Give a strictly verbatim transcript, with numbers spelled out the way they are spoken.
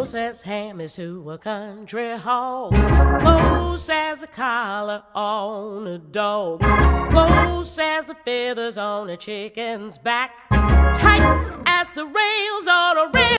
Close as ham is to a country hog. Close as a collar on a dog. Close as the feathers on a chicken's back. Tight as the rails on a rail.